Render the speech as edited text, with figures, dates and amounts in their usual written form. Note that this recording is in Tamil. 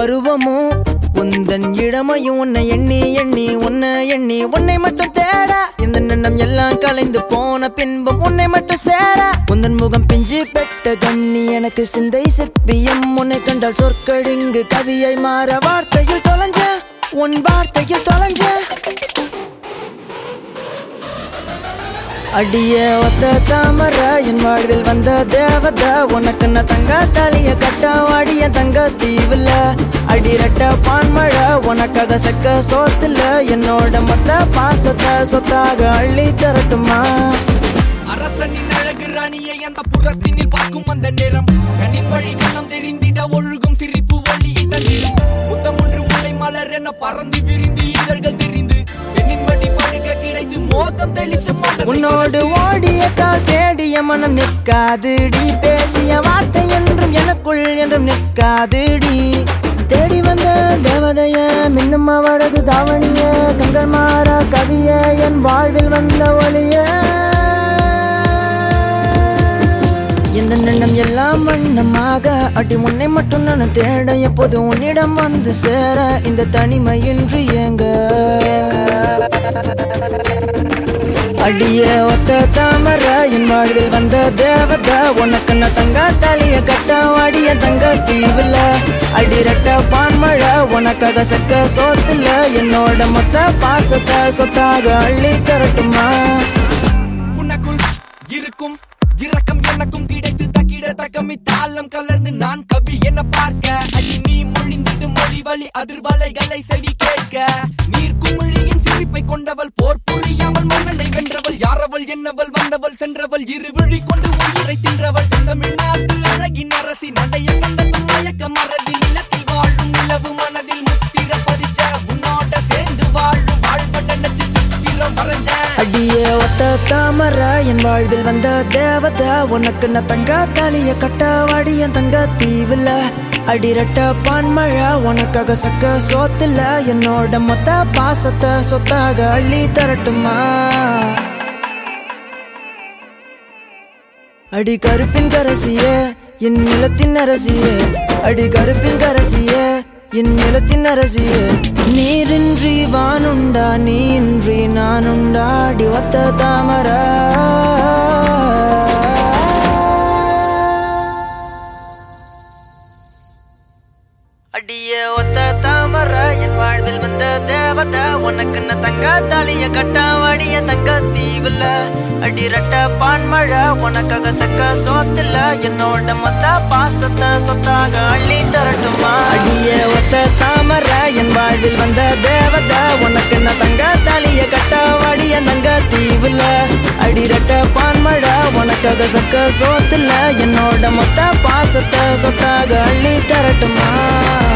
பருவமும் உந்தன் இளமையும் உன்னை எண்ணி எண்ணி உன்னை மட்டும் தேட இந்த எண்ணம் எல்லாம் கலைந்து போன பின்பும் உன்னை மட்டும் சேர உந்தன் முகம் பிஞ்சு பெட்ட கண்ணி எனக்கு சிந்தை சிற்பியம் உன்னை கண்டால் சொற்கடிங்கு கவியை மாற வார்த்தையில் தொலைஞ்ச உன் வார்த்தையில் தொலைஞ்ச அடிய ஒத்த தாமர என் வாழ்வில் வந்த தேவத உனக்கு நான் தங்க தாலிய கட்டாவாடிய தங்க தீவுல அடிரட்ட பான்மழை உனக்காக சக்க சோத்துல என்னோட மொத்த பாசத்தை சொத்தாக அள்ளி தரட்டுமா அரசனின் அழகு ராணியை அந்த புறத்தினில் பார்க்கும் அந்த நேரம் கண்ணின் வழி கண்ணம் தெரிந்திட ஒழுகும் சிரிப்பு வழி தந்திடும் முத்தம் ஒன்று முளை மலர் என பறந்து விரிந்து இதழ்கள் தெரிந்து பெண்ணின் வழி பழுக கிடைத்து மோகம் தெளித்து உன்னோடு ஓடிய கால் தேடிய மனம் நிற்காதுடி பேசிய வார்த்தை என்றும் எனக்குள் என்றும் நிற்காதுடி தேடி வந்த தேவதைய மின்னும் அவளது தாவணிய கண்கள் மாற கவிய என் வாழ்வில் வந்த ஒளிய இந்த எண்ணம் எல்லாம் வண்ணமாக அடி உன்னை மட்டும் நான் தேட எப்போது உன்னிடம் வந்து சேர இந்த தனிமையின்றி ஏங்க அடிய ஒத்த தாமர என் வாழ்வில் வந்த தேவத உனக்கு நான் தங்க தாலிய கட்டாவாடிய தங்க தீவுல அடிரட்ட பான்மழை உனக்காக சக்க சோத்துல என்னோட மொத்த பாசத்தை சொத்தாக அள்ளி தரட்டுமா உனக்குள் இருக்கும் இரக்கம் எனக்கும் கிடைத்து தக்கிட தக்கமி தாளம் கலர்ந்து நான் கவி என்ன பார்க்க அடி நீ மொழிந்திடு மொழி வழி அதிர்வலைகளை செவி கேட்க நீர் குமிழியின் சிரிப்பை கொண்டவள் போர் புரியாமல் மன்னனை வென்றவள் யாரவள் என்னவள் வந்தவள் சென்றவள் இருவிழி கொண்டு ஒன்றை தின்றவள் செந்தமிழ்நாட்டு அழகின் அரசி நடைய கண்டதும் மயக்க மறதி நிலத்தில் வாழும் நிலவு மனதில் முத்திர பதிச்ச உன்னோட சேர்ந்து வாழும் வாழ்வ நினைச்சு சித்திரம் வரைஞ்ச அடிய ஒத்த தாமர என் வாழ்வில் வந்த தேவத உனக்கு நான் தங்க தாலிய கட்டாவாடிய தங்க தீவுல அடிரட்ட பான்மழை உனக்காக சக்க சோத்துல என்னோட மொத்த பாசத்தை சொத்தாக அள்ளி தரட்டுமா அடி கருப்பின் கரசிய என் நிலத்தின் அரசிய அடி கருப்பின் கரசிய என் நிலத்தின் அரசிய நீரின்றி வானுண்டா நீன்றி நானுண்டா அடி ஒத்த தாமர அடிய ஒத்த தாமர என் வாழ்வில் வந்த தேவத உனக்கு நான் தங்க தாலிய கட்டாவாடிய தங்க தீவுல அடிரட்ட பான்மழை உனக்காக சக்க சோத்துல என்னோட மொத்த பாசத்தை சொத்தாக அள்ளி தரட்டுமா அடிய ஒத்த தாமர என் வாழ்வில் வந்த தேவத உனக்கு நான் தங்க தாலிய கட்டாவாடிய தங்க தீவுல அடிரட்ட பான்மழை உனக்காக சக்க சோத்துல என்னோட மொத்த பாசத்தை சொத்தாக அள்ளி தரட்டுமா